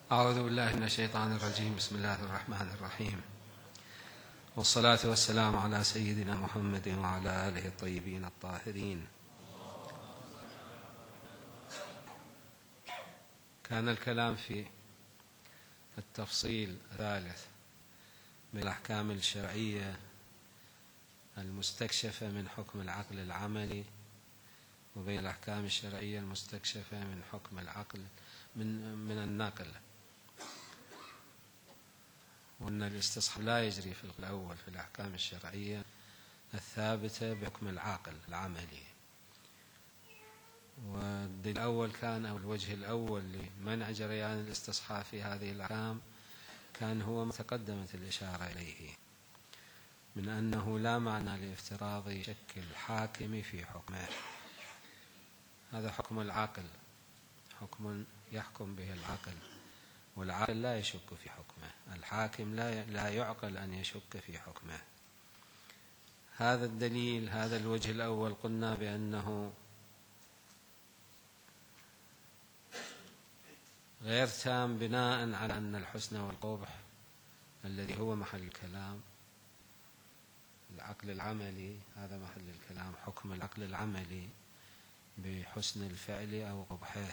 أعوذ بالله من الشيطان الرجيم. بسم الله الرحمن الرحيم، والصلاة والسلام على سيدنا محمد وعلى آله الطيبين الطاهرين. كان الكلام في التفصيل الثالث من الأحكام الشرعية المستكشفة من حكم العقل العملي، وبين الأحكام الشرعية المستكشفة من حكم العقل من النقل، وأن الاستصحاب لا يجري في الأول في الأحكام الشرعية الثابتة بحكم العقل العملي. والدليل الأول كان، أو الوجه الأول لمنع جريان الاستصحاب في هذه الأحكام كان هو ما تقدمت الإشارة إليه من أنه لا معنى لافتراض شك الحاكم في حكمه. هذا حكم العقل، حكم يحكم به العقل، والعقل لا يشك في حكمه، الحاكم لا يعقل أن يشك في حكمه. هذا الدليل، هذا الوجه الأول، قلنا بأنه غير تام بناء على أن الحسن والقبح الذي هو محل الكلام العقل العملي، هذا محل الكلام، حكم العقل العملي بحسن الفعل أو قبحه.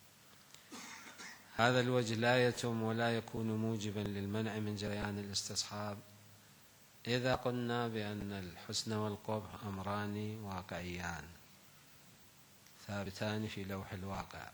هذا الوجه لا يتم ولا يكون موجبا للمنع من جريان الاستصحاب إذا قلنا بأن الحسن والقبح أمران واقعيان ثابتان في لوح الواقع.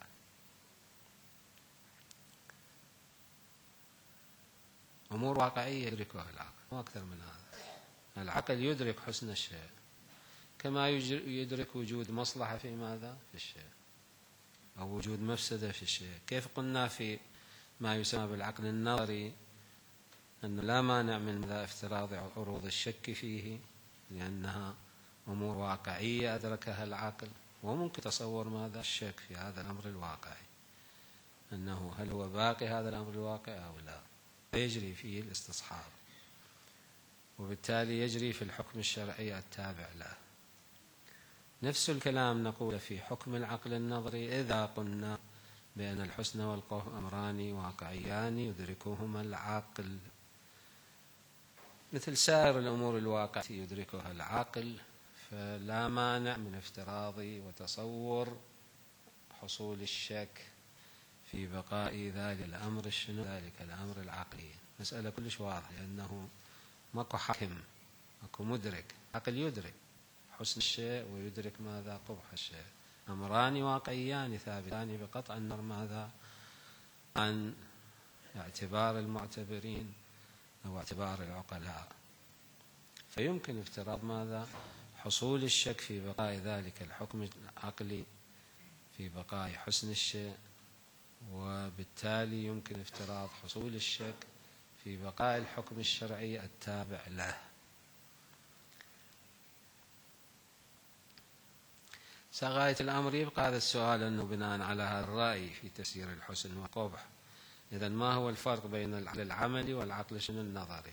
أمور واقعية يدركها العقل وأكثر من هذا. العقل يدرك حسن الشيء كما يدرك وجود مصلحة في ماذا؟ في الشيء، أو وجود مفسدة في الشيء. كيف قلنا في ما يسمى بالعقل النظري أنه لا مانع من افتراض عروض الشك فيه لأنها أمور واقعية أدركها العقل، وممكن تصور ماذا؟ الشك في هذا الأمر الواقعي، أنه هل هو باقي هذا الأمر الواقعي أو لا، فيجري فيه الاستصحاب، وبالتالي يجري في الحكم الشرعي التابع له. نفس الكلام نقول في حكم العقل النظري إذا قلنا بأن الحسن والقبح أمران واقعيان يدركهما العقل مثل سائر الأمور الواقعية يدركها العقل، فلا مانع من افتراض وتصور حصول الشك في بقاء ذلك الأمر ذلك الأمر العقلي. مسألة كلش واضحة، لأنه ماكو حاكم، ماكو مدرك، عقل يدرك حسن الشيء ويدرك ماذا؟ قبح الشيء. أمران واقعيان ثابتان بقطع النظر ماذا؟ عن اعتبار المعتبرين أو اعتبار العقلاء، فيمكن افتراض ماذا؟ حصول الشك في بقاء ذلك الحكم العقلي في بقاء حسن الشيء، وبالتالي يمكن افتراض حصول الشك في بقاء الحكم الشرعي التابع له. غاية الأمر يبقى هذا السؤال، أنه بناء على هذا الرأي في تفسير الحسن والقبح، إذن ما هو الفرق بين العقل العملي والعقل النظري؟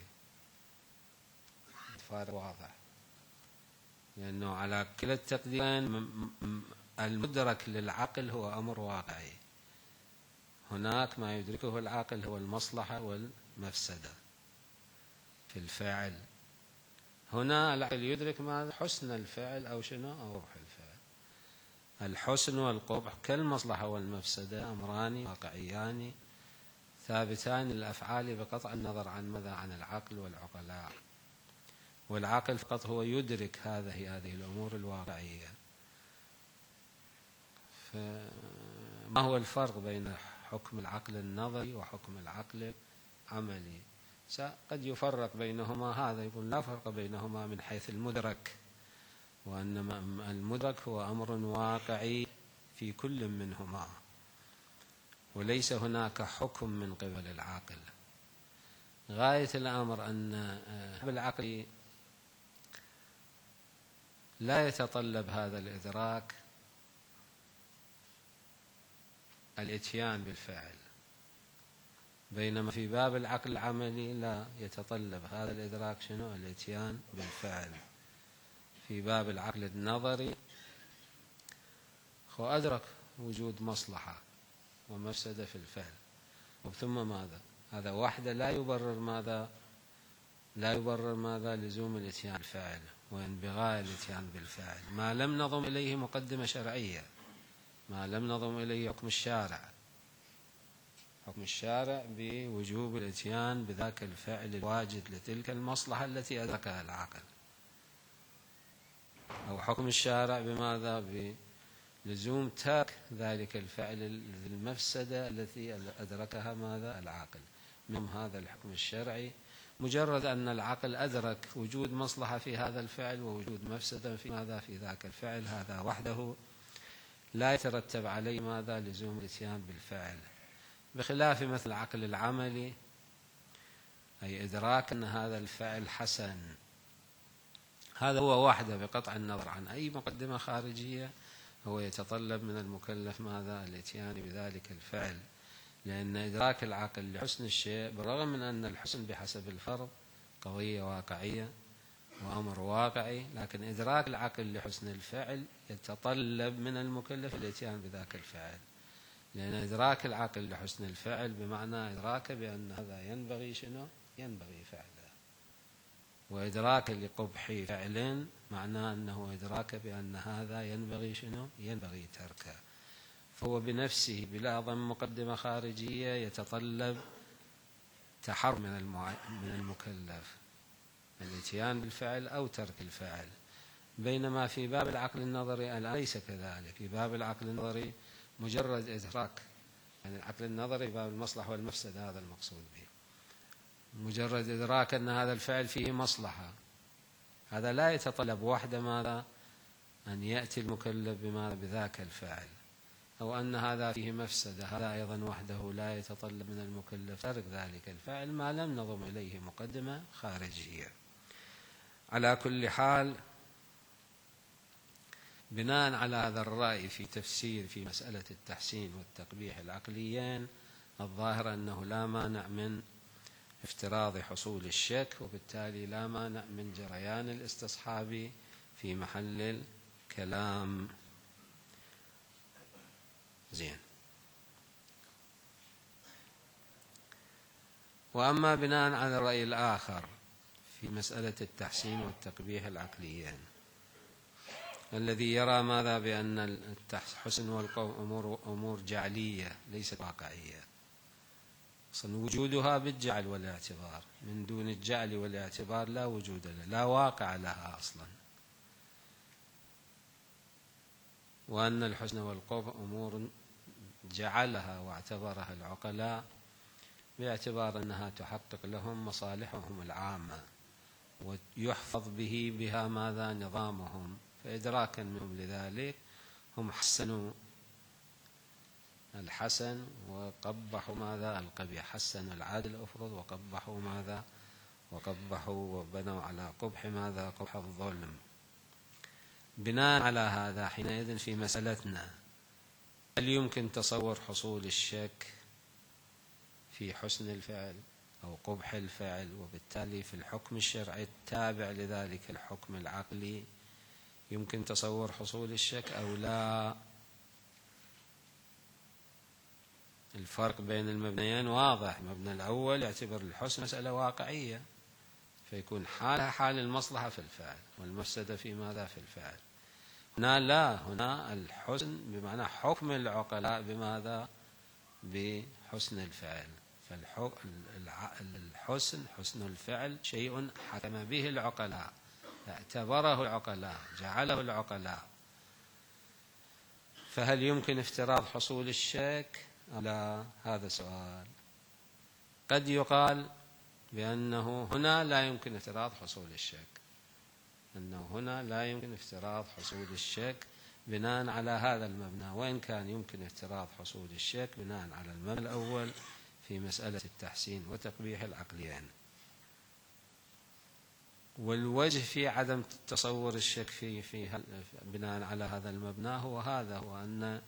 الفرق واضح، لأنه على كلا التقديرين المدرك للعقل هو أمر واقعي. هناك ما يدركه العقل هو المصلحة والمفسدة في الفعل، هنا العقل يدرك ماذا؟ حسن الفعل أو شنو؟ أو قبح الفعل. الحسن والقبح كالمصلحة والمفسدة أمران واقعيان ثابتان للأفعال بقطع النظر عن ماذا؟ عن العقل والعقلاء، والعقل فقط هو يدرك هذه الأمور الواقعية. فما هو الفرق بين حكم العقل النظري وحكم العقل العملي؟ قد يفرق بينهما، هذا يقول لا فرق بينهما من حيث المدرك، وأن المدرك هو أمر واقعي في كل منهما، وليس هناك حكم من قبل العقل. غاية الأمر أن بالعقل لا يتطلب هذا الإدراك الإتيان بالفعل، بينما في باب العقل العملي لا يتطلب هذا الإدراك شنو؟ الإتيان بالفعل. في باب العقل النظري هو أدرك وجود مصلحة ومفسدة في الفعل، ثم ماذا؟ هذا وحده لا يبرر ماذا؟ لا يبرر ماذا؟ لزوم الاتيان بالفعل وانبغاء الاتيان بالفعل، ما لم نضم إليه مقدمة شرعية، ما لم نضم إليه حكم الشارع، حكم الشارع بوجوب الاتيان بذاك الفعل الواجد لتلك المصلحة التي أدركها العاقل، أو حكم الشارع بماذا؟ بلزوم ترك ذلك الفعل المفسدة التي أدركها ماذا؟ العاقل. من هذا الحكم الشرعي مجرد أن العقل أدرك وجود مصلحة في هذا الفعل ووجود مفسدة في ماذا؟ في ذاك الفعل، هذا وحده لا يترتب عليه ماذا؟ لزوم الاتيان بالفعل، بخلاف مثل العقل العملي، أي إدراك أن هذا الفعل حسن، هذا هو وحده بقطع النظر عن أي مقدمة خارجية، هو يتطلب من المكلف ماذا؟ الاتيان بذلك الفعل، لأن إدراك العقل لحسن الشيء بالرغم من أن الحسن بحسب الفرض قضية واقعية وأمر واقعي، لكن إدراك العقل لحسن الفعل يتطلب من المكلف الاتيان بذاك الفعل، لأن إدراك العقل لحسن الفعل بمعنى إدراك بأن هذا ينبغي شنو؟ ينبغي فعله، وإدراك لقبح فعل معناه أنه إدراك بأن هذا ينبغي شنو؟ ينبغي تركه، فهو بنفسه بلا ضم مقدمة خارجية يتطلب تحرر من المكلف الاتيان بالفعل أو ترك الفعل، بينما في باب العقل النظري ليس كذلك. في باب العقل النظري مجرد إدراك، يعني العقل النظري باب المصلحة والمفسدة هذا المقصود به، مجرد إدراك أن هذا الفعل فيه مصلحة، هذا لا يتطلب وحده ماذا؟ أن يأتي المكلف بما بذاك الفعل، أو أن هذا فيه مفسدة، هذا أيضا وحده لا يتطلب من المكلف ترك ذلك الفعل ما لم نضم إليه مقدمة خارجية. على كل حال، بناء على هذا الرأي في تفسير في مسألة التحسين والتقبيح العقليين، الظاهر أنه لا مانع من افتراض حصول الشك، وبالتالي لا مانع من جريان الاستصحاب في محل الكلام. زين. وأما بناء على الرأي الآخر في مسألة التحسين والتقبيح العقليين، الذي يرى ماذا؟ بأن الحسن والقبح أمور جعلية ليست واقعية، أصلا وجودها بالجعل والاعتبار، من دون الجعل والاعتبار لا وجود لها، لا واقع لها أصلا، وأن الحسن والقبح أمور جعلها واعتبرها العقلاء باعتبار أنها تحقق لهم مصالحهم العامة ويحفظ بها ماذا؟ نظامهم، فإدراكا منهم لذلك هم حسنوا الحسن وقبحوا ماذا؟ القبيح، حسنوا العادل أفرض وقبحوا ماذا؟ وقبحوا وبنوا على قبح ماذا؟ قبح الظلم. بناء على هذا حينئذ في مسألتنا هل يمكن تصور حصول الشك في حسن الفعل أو قبح الفعل، وبالتالي في الحكم الشرعي التابع لذلك الحكم العقلي يمكن تصور حصول الشك أو لا؟ الفرق بين المبنيين واضح. المبنى الأول يعتبر الحسن مسألة واقعية، فيكون حالها حال المصلحة في الفعل والمفسدة في ماذا؟ في الفعل. هنا لا، هنا الحسن بمعنى حكم العقلاء بماذا؟ بحسن الفعل، فالحسن حسن الفعل شيء حكم به العقلاء، اعتبره العقلاء، جعله العقلاء، فهل يمكن افتراض حصول الشك؟ لا، هذا سؤال. قد يقال بأنه هنا لا يمكن افتراض حصول الشك، أنه هنا لا يمكن افتراض حصول الشك بناء على هذا المبنى، وإن كان يمكن افتراض حصول الشك بناء على المبنى الأول في مسألة التحسين وتقبيح العقليين. والوجه في عدم تصور الشك في بناء على هذا المبنى هو هذا، هو أن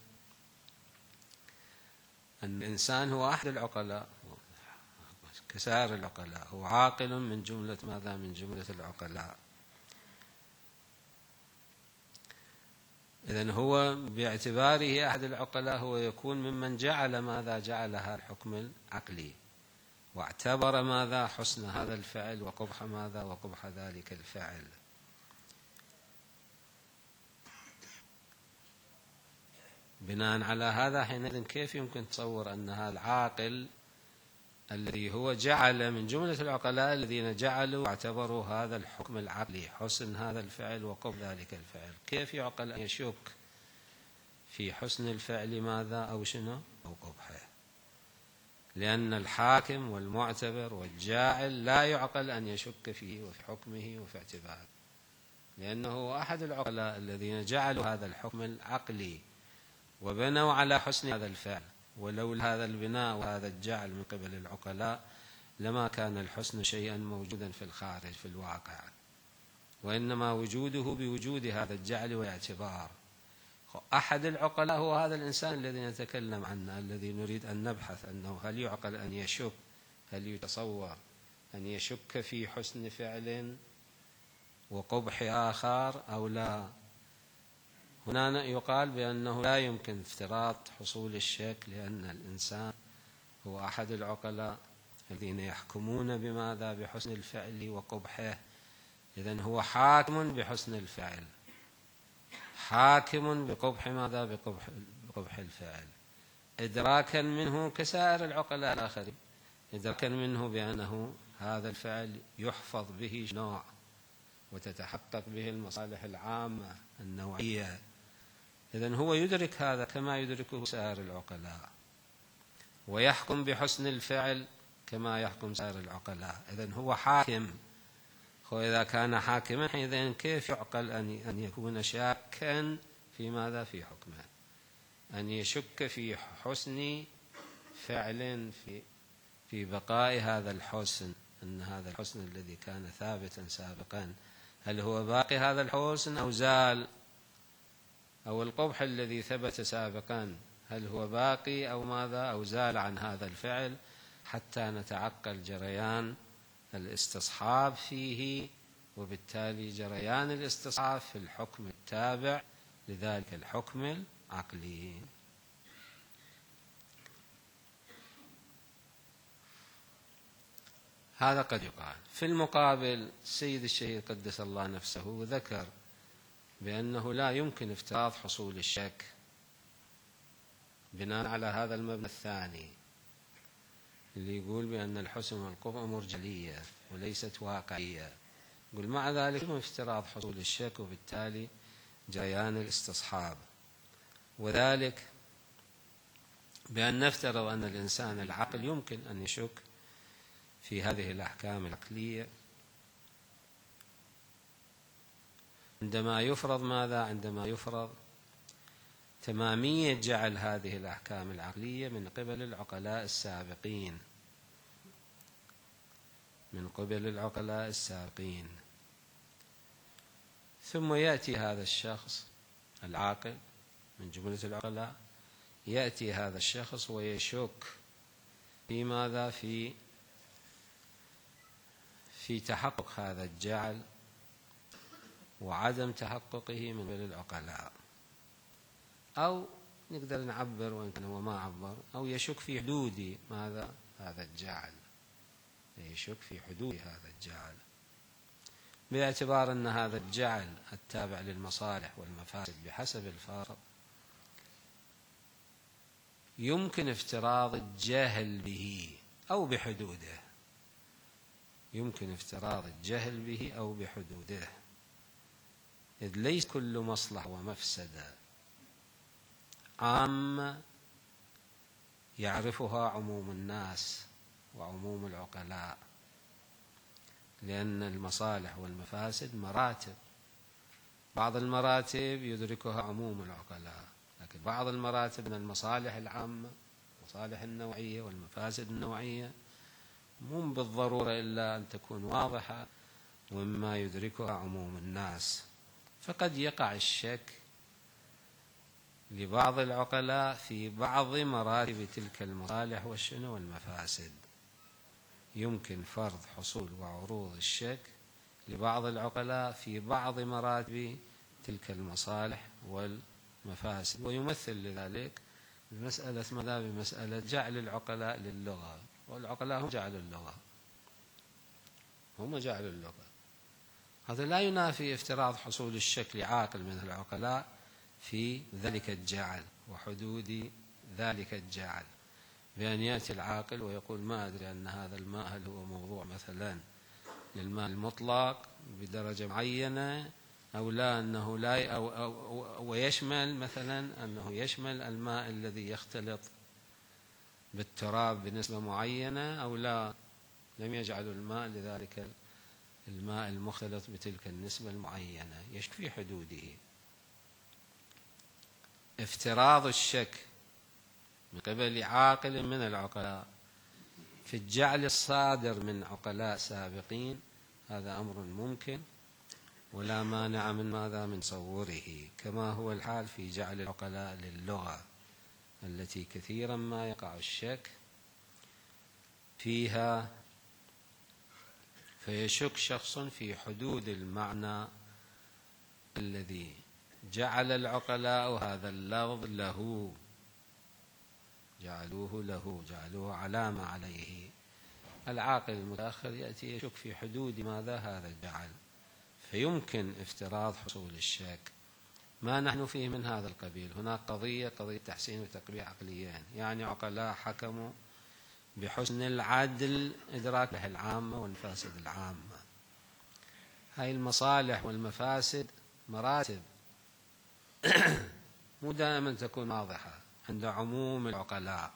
الإنسان هو أحد العقلاء كسائر العقلاء، هو عاقل من جملة ماذا؟ من جملة العقلاء. إذن هو باعتباره أحد العقلاء هو يكون ممن جعل ماذا جعلها الحكم العقلي، واعتبر ماذا حسن هذا الفعل وقبح ماذا وقبح ذلك الفعل. بناء على هذا حينئذ كيف يمكن تصور أن هذا العاقل الذي هو جعل من جملة العقلاء الذين جعلوا واعتبروا هذا الحكم العقلي حسن هذا الفعل وقبح ذلك الفعل، كيف يعقل أن يشك في حسن الفعل ماذا أو شنو أو قبحه؟ لأن الحاكم والمعتبر والجاعل لا يعقل أن يشك فيه وفي حكمه وفي اعتباره، لأنه أحد العقلاء الذين جعلوا هذا الحكم العقلي وبنوا على حسن هذا الفعل. ولولا هذا البناء وهذا الجعل من قبل العقلاء لما كان الحسن شيئا موجودا في الخارج في الواقع، وإنما وجوده بوجود هذا الجعل والاعتبار. أحد العقلاء هو هذا الإنسان الذي نتكلم عنه، الذي نريد أن نبحث أنه هل يعقل أن يشك، هل يتصور أن يشك في حسن فعل وقبح آخر أو لا. هنا يقال بأنه لا يمكن افتراض حصول الشك، لأن الإنسان هو أحد العقلاء الذين يحكمون بماذا بحسن الفعل وقبحه. إذن هو حاكم بحسن الفعل، حاكم بقبح ماذا بقبح الفعل، إدراكا منه كسائر العقلاء الآخرين، إدراكا منه بأنه هذا الفعل يحفظ به نوع وتتحقق به المصالح العامة النوعية. إذن هو يدرك هذا كما يدركه سائر العقلاء، ويحكم بحسن الفعل كما يحكم سائر العقلاء. إذن هو حاكم. وإذا كان حاكما حينئذ كيف يعقل أن يكون شاكا في ماذا في حكمه، أن يشك في حسن فعل في بقاء هذا الحسن، أن هذا الحسن الذي كان ثابتا سابقا هل هو باقي هذا الحسن أو زال، أو القبح الذي ثبت سابقا هل هو باقي أو ماذا أو زال عن هذا الفعل، حتى نتعقل جريان الاستصحاب فيه، وبالتالي جريان الاستصحاب في الحكم التابع لذلك الحكم العقلي. هذا قد يقال. في المقابل السيد الشهيد قدس الله نفسه ذكر بأنه لا يمكن افتراض حصول الشك بناء على هذا المبنى الثاني اللي يقول بأن الحسن والقبح أمور جلية وليست واقعية. يقول مع ذلك يمكن افتراض حصول الشك وبالتالي جريان الاستصحاب، وذلك بأن نفترض أن الإنسان العاقل يمكن أن يشك في هذه الأحكام العقلية عندما يفرض ماذا؟ عندما يفرض تمامية جعل هذه الأحكام العقلية من قبل العقلاء السابقين، من قبل العقلاء السابقين. ثم يأتي هذا الشخص العاقل من جملة العقلاء، يأتي هذا الشخص ويشك في ماذا؟ في تحقق هذا الجعل وعدم تحققه من قبل العقلاء، أو نقدر نعبر وإن كان هو ما عبر، أو يشك في حدود ماذا؟ هذا الجعل، يشك في حدود هذا الجعل باعتبار أن هذا الجعل التابع للمصالح والمفاسد بحسب الفرض يمكن افتراض الجهل به أو بحدوده، يمكن افتراض الجهل به أو بحدوده، إذ ليس كل مصلحة ومفسدة عامة يعرفها عموم الناس وعموم العقلاء، لأن المصالح والمفاسد مراتب، بعض المراتب يدركها عموم العقلاء، لكن بعض المراتب من المصالح العامة المصالح النوعية والمفاسد النوعية مو بالضرورة إلا أن تكون واضحة ومما يدركها عموم الناس. فقد يقع الشك لبعض العقلاء في بعض مراتب تلك المصالح والمفاسد، يمكن فرض حصول وعروض الشك لبعض العقلاء في بعض مراتب تلك المصالح مفاسد، ويمثل لذلك بمسألة ماذا؟ بمسألة جعل العقلاء للغة، والعقلاء هم جعلوا اللغة، هم جعلوا اللغة. هذا لا ينافي افتراض حصول الشك لعاقل من العقلاء في ذلك الجعل وحدود ذلك الجعل، بأن يأتي العاقل ويقول ما أدري أن هذا الماء هل هو موضوع مثلا للماء المطلق بدرجة معينة أو لا، أنه لا ويشمل مثلا أنه يشمل الماء الذي يختلط بالتراب بنسبة معينة أو لا، لم يجعلوا الماء لذلك الماء المختلط بتلك النسبة المعينة، يشك في حدوده. افتراض الشك من قبل عاقل من العقلاء في الجعل الصادر من عقلاء سابقين هذا أمر ممكن ولا مانع من ماذا؟ من تصوره، كما هو الحال في جعل العقلاء للغة التي كثيرا ما يقع الشك فيها، فيشك شخص في حدود المعنى الذي جعل العقلاء هذا اللفظ له، جعلوه علامة عليه. العاقل المتأخر يأتي يشك في حدود ماذا؟ هذا الجعل، فيمكن افتراض حصول الشك. ما نحن فيه من هذا القبيل؟ هناك قضية تحسين وتقبيح عقليين، يعني عقلاء حكموا بحسن العدل إدراك العامة والمفاسد العامة. هاي المصالح والمفاسد مراتب مو دائما تكون واضحة عند عموم العقلاء.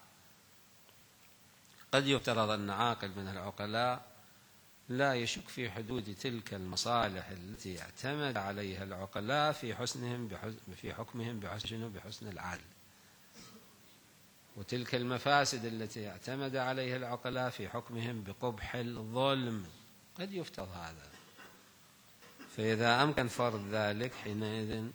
قد يفترض أن عاقل من العقلاء لا يشك في حدود تلك المصالح التي اعتمد عليها العقلاء في حكمهم بحسن العدل، وتلك المفاسد التي اعتمد عليها العقلاء في حكمهم بقبح الظلم، قد يفترض هذا. فإذا أمكن فرض ذلك حينئذ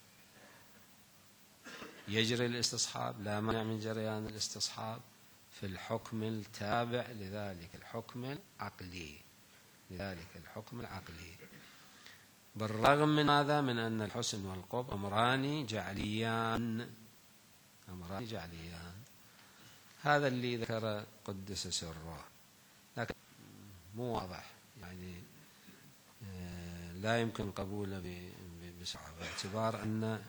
يجري الاستصحاب، لا مانع من جريان الاستصحاب في الحكم التابع لذلك الحكم العقلي، بالرغم من هذا من أن الحسن والقبح أمران جعليان. هذا اللي ذكر قدس سره، لكن مو واضح، يعني لا يمكن قبوله بسرعة، باعتبار أن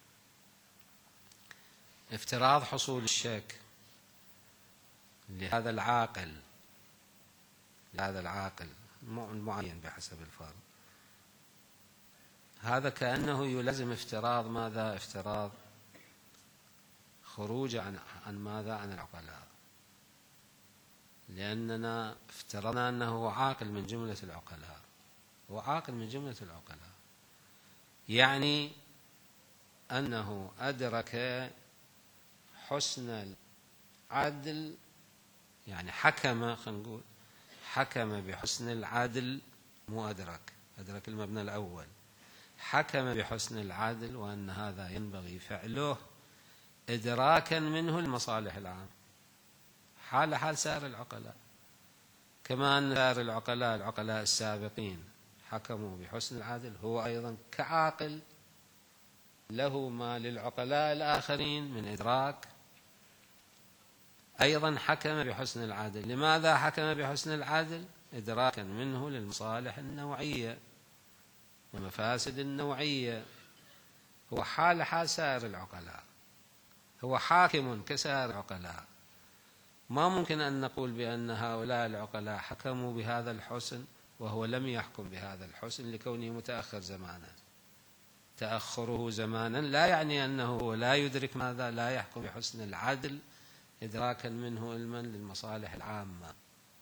افتراض حصول الشك لهذا العاقل معين بحسب الفرض، هذا كأنه يلزم افتراض ماذا؟ افتراض خروج عن ماذا؟ عن العقلاء، لأننا افترضنا أنه عاقل من جملة العقلاء، هو عاقل من جملة العقلاء، يعني أنه أدرك حسن العدل، يعني حكم، خلينا نقول حكم بحسن العدل، مو أدرك المبنى الأول، حكم بحسن العدل وأن هذا ينبغي فعله إدراكا منه المصالح العامة، حال سائر العقلاء، كما أن سائر العقلاء السابقين حكموا بحسن العدل، هو أيضا كعاقل له ما للعقلاء الآخرين من إدراك، أيضا حكم بحسن العدل. لماذا حكم بحسن العدل؟ إدراكا منه للمصالح النوعية والمفاسد النوعية، هو حال سائر العقلاء، هو حاكم كسائر العقلاء. ما ممكن أن نقول بأن هؤلاء العقلاء حكموا بهذا الحسن وهو لم يحكم بهذا الحسن لكونه متأخر زمانا. تأخره زمانا لا يعني أنه لا يدرك ماذا؟ لا يحكم بحسن العدل إدراكا منه علما للمصالح العامة.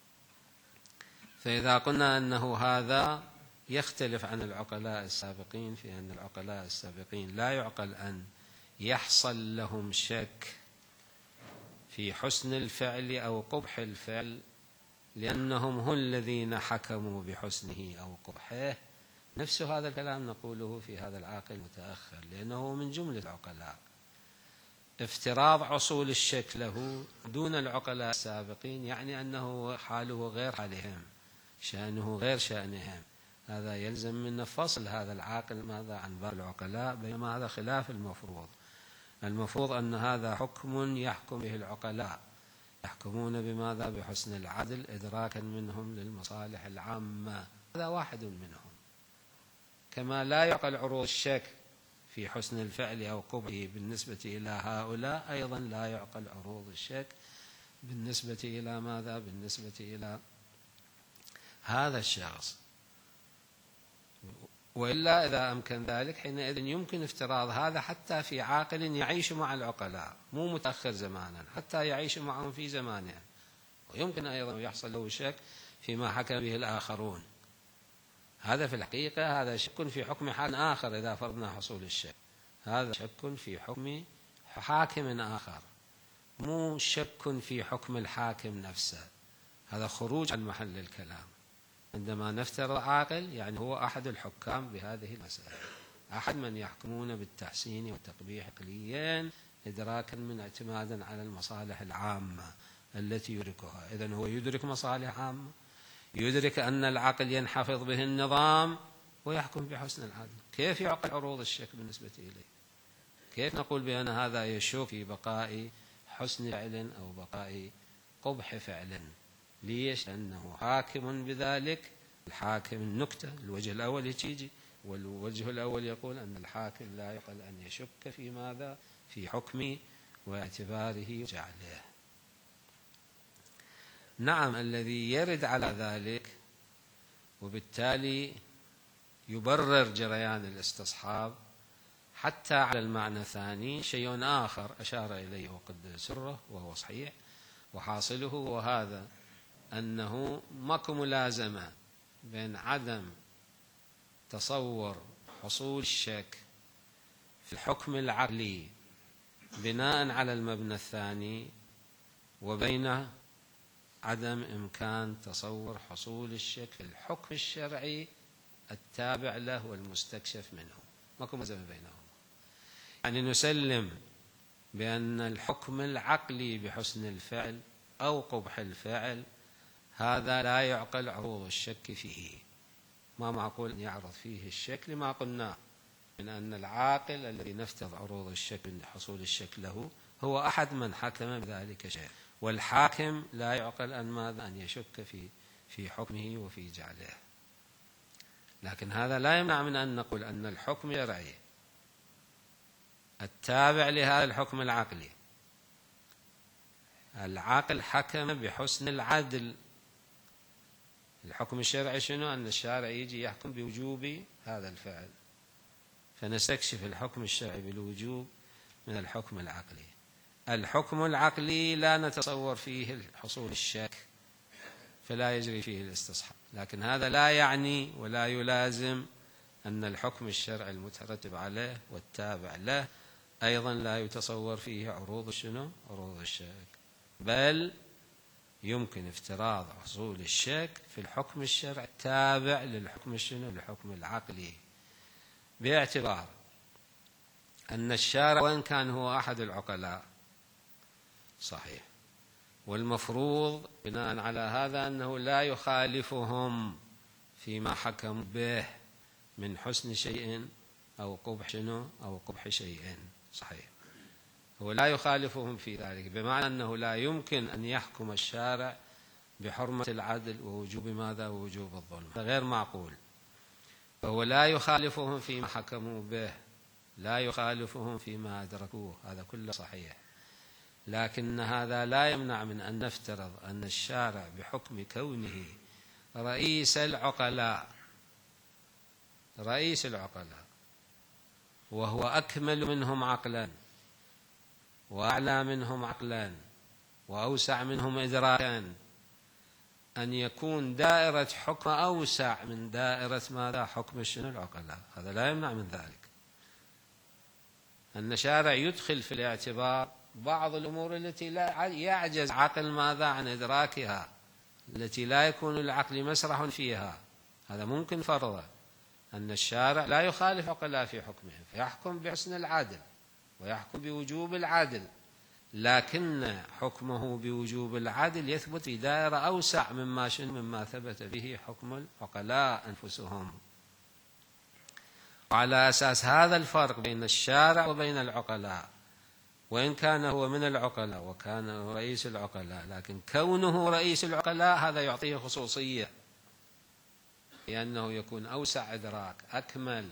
فإذا قلنا أنه هذا يختلف عن العقلاء السابقين، في أن العقلاء السابقين لا يعقل أن يحصل لهم شك في حسن الفعل أو قبح الفعل، لأنهم هم الذين حكموا بحسنه أو قبحه. نفس هذا الكلام نقوله في هذا العاقل المتأخر، لأنه من جملة العقلاء. افتراض حصول الشك له دون العقلاء السابقين يعني أنه حاله غير حالهم، شأنه غير شأنهم، هذا يلزم من فصل هذا العاقل ماذا؟ عن باقي العقلاء، بينما هذا خلاف المفروض. المفروض أن هذا حكم يحكم به العقلاء، يحكمون بماذا؟ بحسن العدل إدراكا منهم للمصالح العامة، هذا واحد منهم. كما لا يعقل عروض الشك في حسن الفعل أو قبحه بالنسبة إلى هؤلاء، أيضا لا يعقل عروض الشك بالنسبة إلى ماذا؟ بالنسبة إلى هذا الشخص. وإلا إذا أمكن ذلك حينئذ يمكن افتراض هذا حتى في عاقل يعيش مع العقلاء، مو متأخر زمانا، حتى يعيش معهم في زمانهم، ويمكن أيضا يحصل له شك فيما حكم به الآخرون. هذا في الحقيقة هذا شك في حكم حال آخر. إذا فرضنا حصول الشك، هذا شك في حكم حاكم آخر، مو شك في حكم الحاكم نفسه. هذا خروج عن محل الكلام. عندما نفترض عاقل يعني هو أحد الحكام بهذه المسألة، أحد من يحكمون بالتحسين والتقبيح عقليا إدراكا من اعتمادا على المصالح العامة التي يدركها. إذن هو يدرك مصالح عامة، يدرك أن العقل ينحفظ به النظام ويحكم بحسن العدل. كيف يعقل عروض الشك بالنسبة إليه؟ كيف نقول بأن هذا يشك في بقاء حسن فعل أو بقاء قبح فعل؟ ليش؟ لأنه حاكم بذلك. الحاكم النكتة الوجه الأول يجي، والوجه الأول يقول أن الحاكم لا يقل أن يشك في ماذا؟ في حكمه واعتباره وجعله. نعم، الذي يرد على ذلك وبالتالي يبرر جريان الاستصحاب حتى على المعنى الثاني شيء آخر أشار إليه وقد سره وهو صحيح وحاصله، وهذا أنه ماكو ملازمة بين عدم تصور حصول الشك في الحكم العقلي بناء على المبنى الثاني وبين عدم إمكان تصور حصول الشك في الحكم الشرعي التابع له والمستكشف منه. ماكو ملازمة بينهم. يعني نسلم بأن الحكم العقلي بحسن الفعل أو قبح الفعل هذا لا يعقل عروض الشك فيه، ما معقول أن يعرض فيه الشك لما قلنا من أن العاقل الذي نفترض عروض الشك من حصول الشك له هو أحد من حكم بذلك شيء، والحاكم لا يعقل أن ماذا؟ أن يشك في حكمه وفي جعله. لكن هذا لا يمنع من أن نقول أن الحكم الشرعي التابع لهذا الحكم العقلي، العاقل حكم بحسن العدل. الحكم الشرعي شنو؟ أن الشارع يجي يحكم بوجوب هذا الفعل، فنستكشف الحكم الشرعي بالوجوب من الحكم العقلي. الحكم العقلي لا نتصور فيه حصول الشك فلا يجري فيه الاستصحاب، لكن هذا لا يعني ولا يلازم أن الحكم الشرعي المترتب عليه والتابع له أيضا لا يتصور فيه عروض شنو؟ عروض الشك، بل يمكن افتراض حصول الشك في الحكم الشرعي التابع للحكم شنو؟ للحكم العقلي، باعتبار أن الشارع وإن كان هو أحد العقلاء صحيح، والمفروض بناء على هذا أنه لا يخالفهم فيما حكم به من حسن شيء أو قبح شنو؟ أو قبح شيء، صحيح، هو لا يخالفهم في ذلك، بمعنى أنه لا يمكن أن يحكم الشارع بحرمة العدل ووجوب ماذا؟ ووجوب الظلم، غير معقول. فهو لا يخالفهم فيما حكموا به، لا يخالفهم فيما أدركوه، هذا كله صحيح. لكن هذا لا يمنع من أن نفترض أن الشارع بحكم كونه رئيس العقلاء وهو أكمل منهم عقلا وأعلى منهم عقلا وأوسع منهم إدراكا، أن يكون دائرة حكم أوسع من دائرة ماذا؟ حكم شنو؟ العقلاء. هذا لا يمنع من ذلك أن الشارع يدخل في الاعتبار بعض الأمور التي لا يعجز عقل ماذا؟ عن إدراكها، التي لا يكون العقل مسرح فيها. هذا ممكن فرضه أن الشارع لا يخالف عقلاء في حكمهم، فيحكم بحسن العدل ويحكم بوجوب العدل، لكن حكمه بوجوب العدل يثبت في دائرة أوسع مما ثبت به حكم العقلاء أنفسهم. وعلى أساس هذا الفرق بين الشارع وبين العقلاء وإن كان هو من العقلاء وكان رئيس العقلاء، لكن كونه رئيس العقلاء هذا يعطيه خصوصية، لأنه يكون أوسع إدراك، أكمل،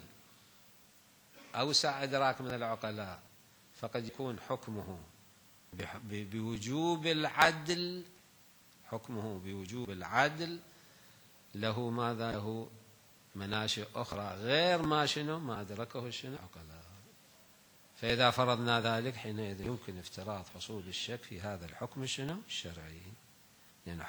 أوسع إدراك من العقلاء، فقد يكون حكمه بوجوب العدل، حكمه بوجوب العدل له ماذا؟ له مناشئ أخرى غير ما أدركه العقلاء. فإذا فرضنا ذلك حينئذ يمكن افتراض حصول الشك في هذا الحكم الشرعي، يعني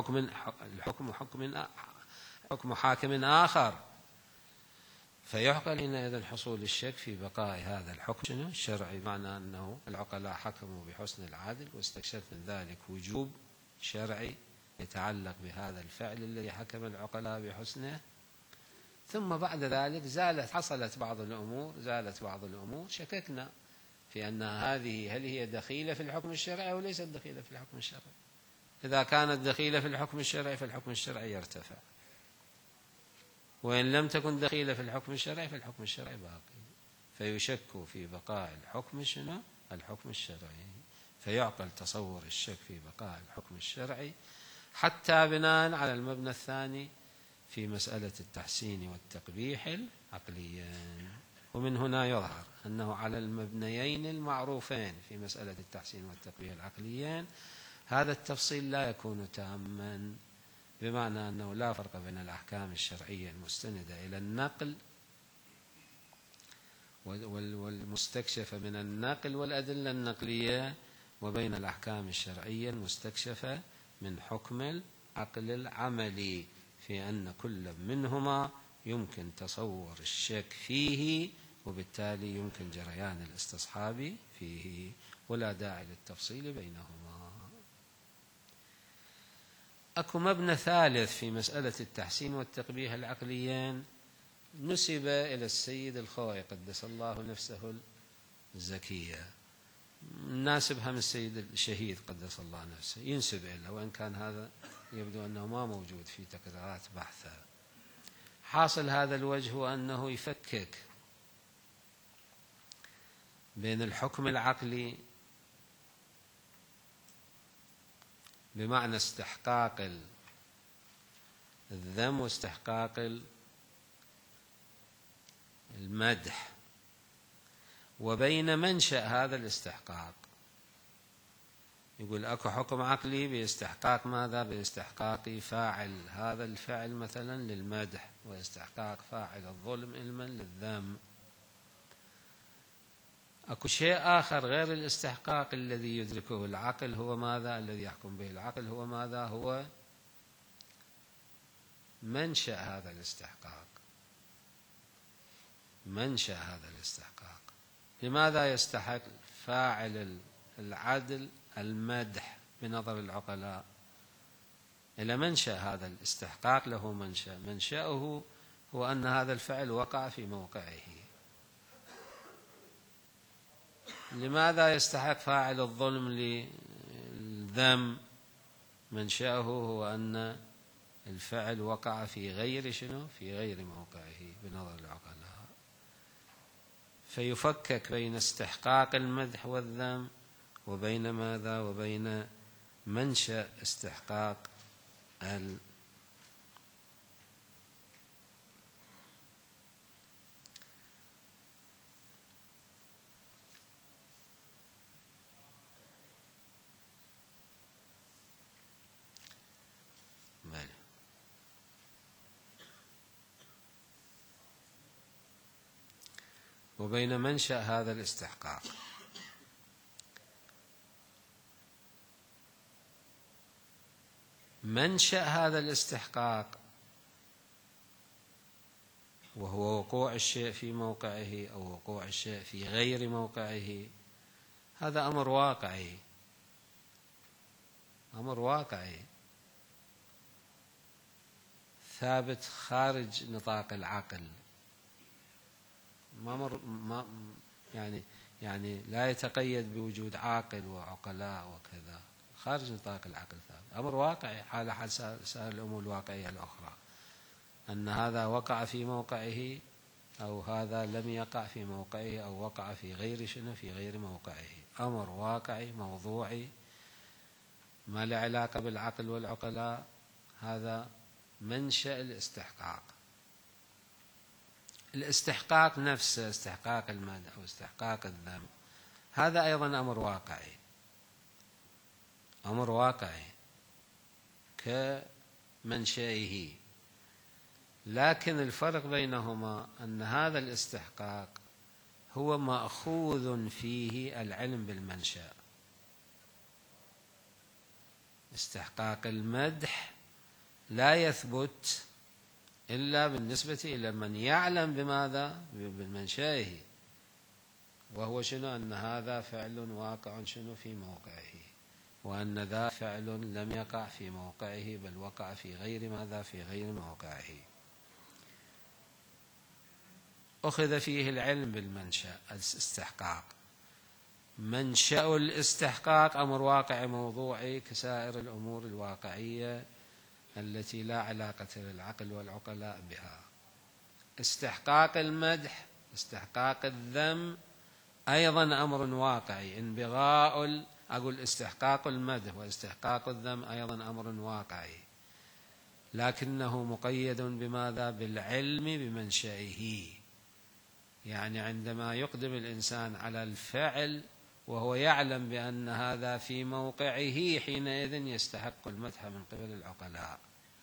حكم حاكم آخر، فيعقل حينئذ حصول الشك في بقاء هذا الحكم الشرعي، معنى أنه العقلاء حكموا بحسن العدل واستكشف من ذلك وجوب شرعي يتعلق بهذا الفعل الذي حكم العقلاء بحسنه، ثم بعد ذلك حصلت بعض الأمور شككنا في أن هذه هل هي دخيلة في الحكم الشرعي أو ليست دخيلة في الحكم الشرعي. إذا كانت دخيلة في الحكم الشرعي فالحكم الشرعي يرتفع، وإن لم تكن دخيلة في الحكم الشرعي فالحكم الشرعي باقي، فيشك في بقاء الحكم الشرعي، فيعقل تصور الشك في بقاء الحكم الشرعي حتى بناء على المبنى الثاني في مسألة التحسين والتقبيح العقليين. ومن هنا يظهر أنه على المبنيين المعروفين في مسألة التحسين والتقبيح العقليين هذا التفصيل لا يكون تاما، بمعنى أنه لا فرق بين الأحكام الشرعية المستندة إلى النقل والمستكشفة من النقل والأدلة النقلية وبين الأحكام الشرعية المستكشفة من حكم العقل العملي، في أن كل منهما يمكن تصور الشك فيه، وبالتالي يمكن جريان الاستصحاب فيه، ولا داعي للتفصيل بينهما. أكو مبنى ثالث في مسألة التحسين والتقبيح العقليين نسب إلى السيد الخوئي قدس الله نفسه الزكية، ناسبها من السيد الشهيد قدس الله نفسه، ينسب إليه، وإن كان هذا يبدو أنه ما موجود في تقريرات بحثه. حاصل هذا الوجه هو أنه يفكك بين الحكم العقلي بمعنى استحقاق الذم واستحقاق المدح، وبين منشأ هذا الاستحقاق. يقول أكو حكم عقلي باستحقاق ماذا؟ باستحقاق فاعل هذا الفعل مثلا للمدح، واستحقاق فاعل الظلم علما للذم. أكو شيء آخر غير الاستحقاق الذي يدركه العقل، هو ماذا؟ الذي يحكم به العقل هو ماذا؟ هو منشأ هذا الاستحقاق، منشأ هذا الاستحقاق. لماذا يستحق فاعل العدل المدح بنظر العقلاء؟ إلى منشأ هذا الاستحقاق له منشأه هو أن هذا الفعل وقع في موقعه. لماذا يستحق فاعل الظلم للذم؟ منشأه هو أن الفعل وقع في غير في غير موقعه بنظر العقلاء. فيفكك بين استحقاق المدح والذم وبين ماذا؟ وبين منشأ استحقاق وبين منشأ هذا الاستحقاق. منشأ هذا الاستحقاق وهو وقوع الشيء في موقعه أو وقوع الشيء في غير موقعه، هذا أمر واقعي، أمر واقعي ثابت خارج نطاق العقل، يعني لا يتقيد بوجود عاقل وعقلاء وكذا، خارج نطاق العقل ثابت، أمر واقعي على حال سائر الأمور الواقعية الأخرى، أن هذا وقع في موقعه أو هذا لم يقع في موقعه أو وقع في غير شنو، في غير موقعه. أمر واقعي موضوعي ما له علاقة بالعقل والعقلاء، هذا منشأ الاستحقاق. الاستحقاق نفسه، استحقاق المدح أو استحقاق الذم، هذا أيضا أمر واقعي، أمر واقعي كمنشئه، لكن الفرق بينهما أن هذا الاستحقاق هو مأخوذ فيه العلم بالمنشأ. استحقاق المدح لا يثبت إلا بالنسبة إلى من يعلم بماذا؟ بالمنشأه، وهو شنو؟ أن هذا فعل واقع شنو في موقعه، وأن ذا فعل لم يقع في موقعه بل وقع في غير ماذا؟ في غير موقعه. أخذ فيه العلم بالمنشأ، الاستحقاق. منشأ الاستحقاق أمر واقعي موضوعي كسائر الأمور الواقعية التي لا علاقة للعقل والعقلاء بها. استحقاق المدح، استحقاق الذم أيضا أمر واقعي، انبغاء أقول استحقاق المدح واستحقاق الذم أيضا أمر واقعي، لكنه مقيد بماذا؟ بالعلم بمنشئه. يعني عندما يقدم الإنسان على الفعل وهو يعلم بأن هذا في موقعه، حينئذ يستحق المدح من قبل العقلاء.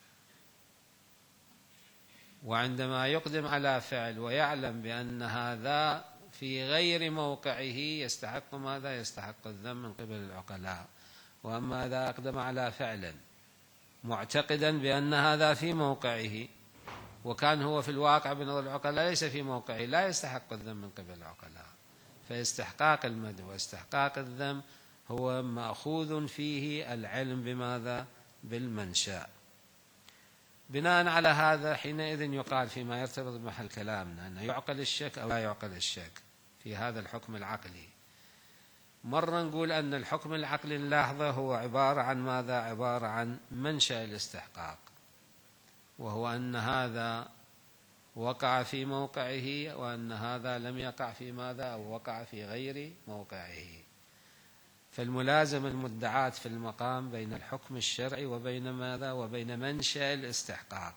وعندما يقدم على فعل ويعلم بأن هذا في غير موقعه، يستحق ماذا؟ يستحق الذم من قبل العقلاء. وأما إذا أقدم على فعل معتقدا بأن هذا في موقعه وكان هو في الواقع بنظر العقلاء ليس في موقعه، لا يستحق الذم من قبل العقلاء. فاستحقاق المدح واستحقاق الذم هو مأخوذ فيه العلم بماذا؟ بالمنشأ. بناء على هذا حينئذ يقال فيما يرتبط بمحل كلامنا أنه يعقل الشك أو لا يعقل الشك في هذا الحكم العقلي. مرة نقول أن الحكم العقلي اللحظة هو عبارة عن ماذا؟ عبارة عن منشأ الاستحقاق، وهو أن هذا وقع في موقعه وأن هذا لم يقع في ماذا؟ أو وقع في غير موقعه. فالملازمة المدعاة في المقام بين الحكم الشرعي وبين ماذا؟ وبين منشأ الاستحقاق.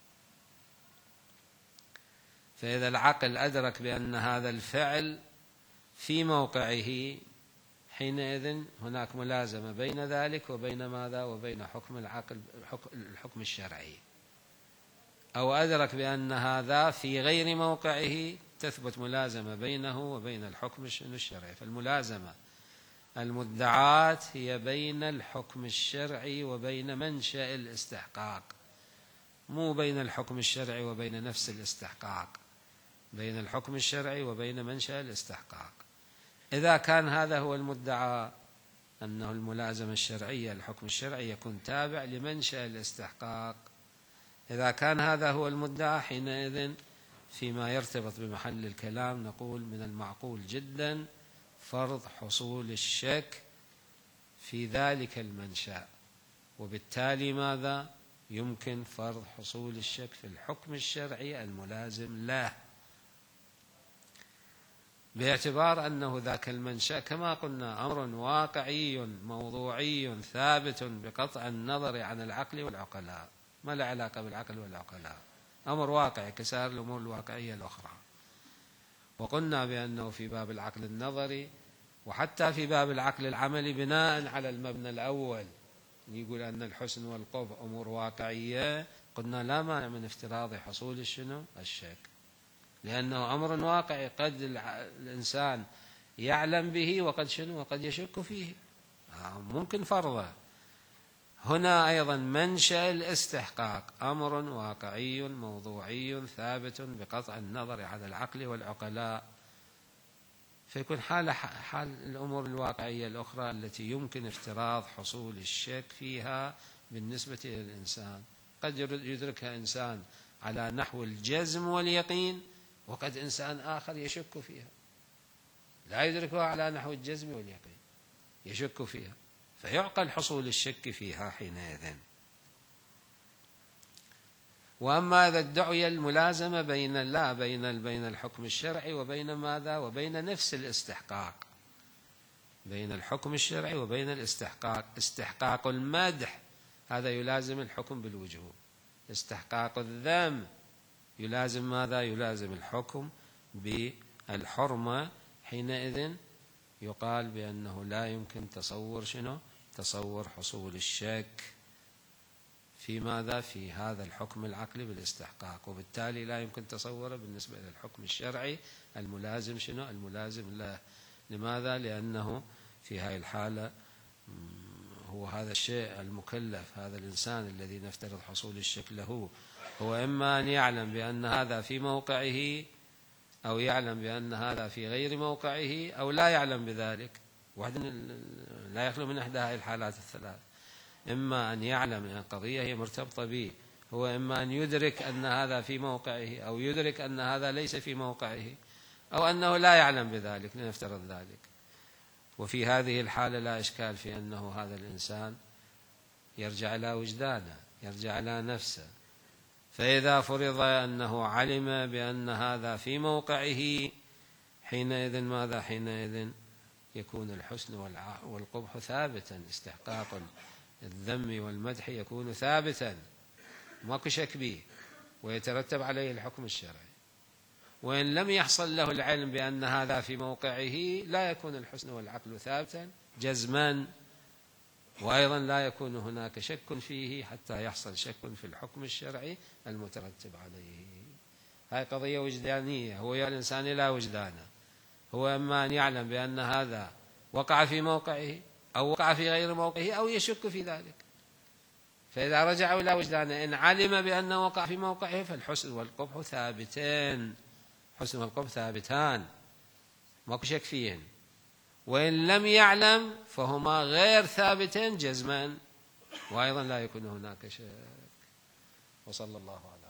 فإذا العقل أدرك بأن هذا الفعل في موقعه، حينئذ هناك ملازمة بين ذلك وبين ماذا؟ وبين حكم العقل، الحكم الشرعي. أو أدرك بأن هذا في غير موقعه، تثبت ملازمة بينه وبين الحكم الشرعي. فالملازمة المدعاة هي بين الحكم الشرعي وبين منشأ الاستحقاق، مو بين الحكم الشرعي وبين نفس الاستحقاق، بين الحكم الشرعي وبين منشأ الاستحقاق. إذا كان هذا هو المدعى أنه الملازمة الشرعية الحكم الشرعي يكون تابع لمنشأ الاستحقاق، إذا كان هذا هو المدعى حينئذ فيما يرتبط بمحل الكلام نقول من المعقول جدا فرض حصول الشك في ذلك المنشأ، وبالتالي ماذا؟ يمكن فرض حصول الشك في الحكم الشرعي الملازم له، باعتبار أنه ذاك المنشأ كما قلنا أمر واقعي موضوعي ثابت بقطع النظر عن العقل والعقلاء، ما له علاقة بالعقل والعقلاء، أمر واقعي كسائر الأمور الواقعية الأخرى. وقلنا بأنه في باب العقل النظري وحتى في باب العقل العملي بناء على المبنى الأول يقول أن الحسن والقبح أمور واقعية، قلنا لا مانع من افتراض حصول الشك، لأنه أمر واقعي قد الإنسان يعلم به وقد يشك فيه، ممكن فرضه. هنا أيضا منشأ الاستحقاق أمر واقعي موضوعي ثابت بقطع النظر عن العقل والعقلاء، فيكون حال الأمور الواقعية الأخرى التي يمكن افتراض حصول الشك فيها بالنسبة إلى الإنسان. قد يدركها إنسان على نحو الجزم واليقين، وقد إنسان آخر يشك فيها، لا يدركها على نحو الجزم واليقين، يشك فيها، فيعقل حصول الشك فيها حينئذ. وأما إذا ادعي الملازمة بين الحكم الشرعي وبين ماذا؟ وبين نفس الاستحقاق، بين الحكم الشرعي وبين الاستحقاق. استحقاق المدح هذا يلازم الحكم بالوجوب، استحقاق الذم يلازم ماذا؟ يلازم الحكم بالحرمة. حينئذ يقال بأنه لا يمكن تصور شنو؟ تصور حصول الشك في ماذا؟ في هذا الحكم العقلي بالاستحقاق، وبالتالي لا يمكن تصوره بالنسبة إلى الحكم الشرعي الملازم شنو؟ الملازم له. لماذا؟ لأنه في هذه الحالة هو هذا الشيء المكلف، هذا الإنسان الذي نفترض حصول الشك له، هو إما أن يعلم بأن هذا في موقعه، أو يعلم بأن هذا في غير موقعه، أو لا يعلم بذلك. لا يخلو من إحدى هذه الحالات الثلاث. إما أن يعلم أن القضية هي مرتبطة به، هو إما أن يدرك أن هذا في موقعه، أو يدرك أن هذا ليس في موقعه، أو أنه لا يعلم بذلك، لنفترض ذلك. وفي هذه الحالة لا إشكال في أنه هذا الإنسان يرجع إلى وجدانه، يرجع إلى نفسه. فإذا فرض أنه علم بأن هذا في موقعه، حينئذ ماذا؟ حينئذ يكون الحسن والقبح ثابتا، استحقاق الذم والمدح يكون ثابتا ماكو شك به، ويترتب عليه الحكم الشرعي. وإن لم يحصل له العلم بأن هذا في موقعه، لا يكون الحسن والعقل ثابتا جزما، وأيضا لا يكون هناك شك فيه حتى يحصل شك في الحكم الشرعي المترتب عليه. هاي قضية وجدانية، هو يا الإنسان لا وجدانه، هو إما أن يعلم بأن هذا وقع في موقعه، أو وقع في غير موقعه، أو يشك في ذلك. فإذا رجع إلى وجدانه إن علم بأنه وقع في موقعه فالحسن والقبح ثابتين، حسن والقبح ثابتان ماكو شك فيهن. وإن لم يعلم فهما غير ثابتين جزما، وأيضا لا يكون هناك شك. وصلى الله عليه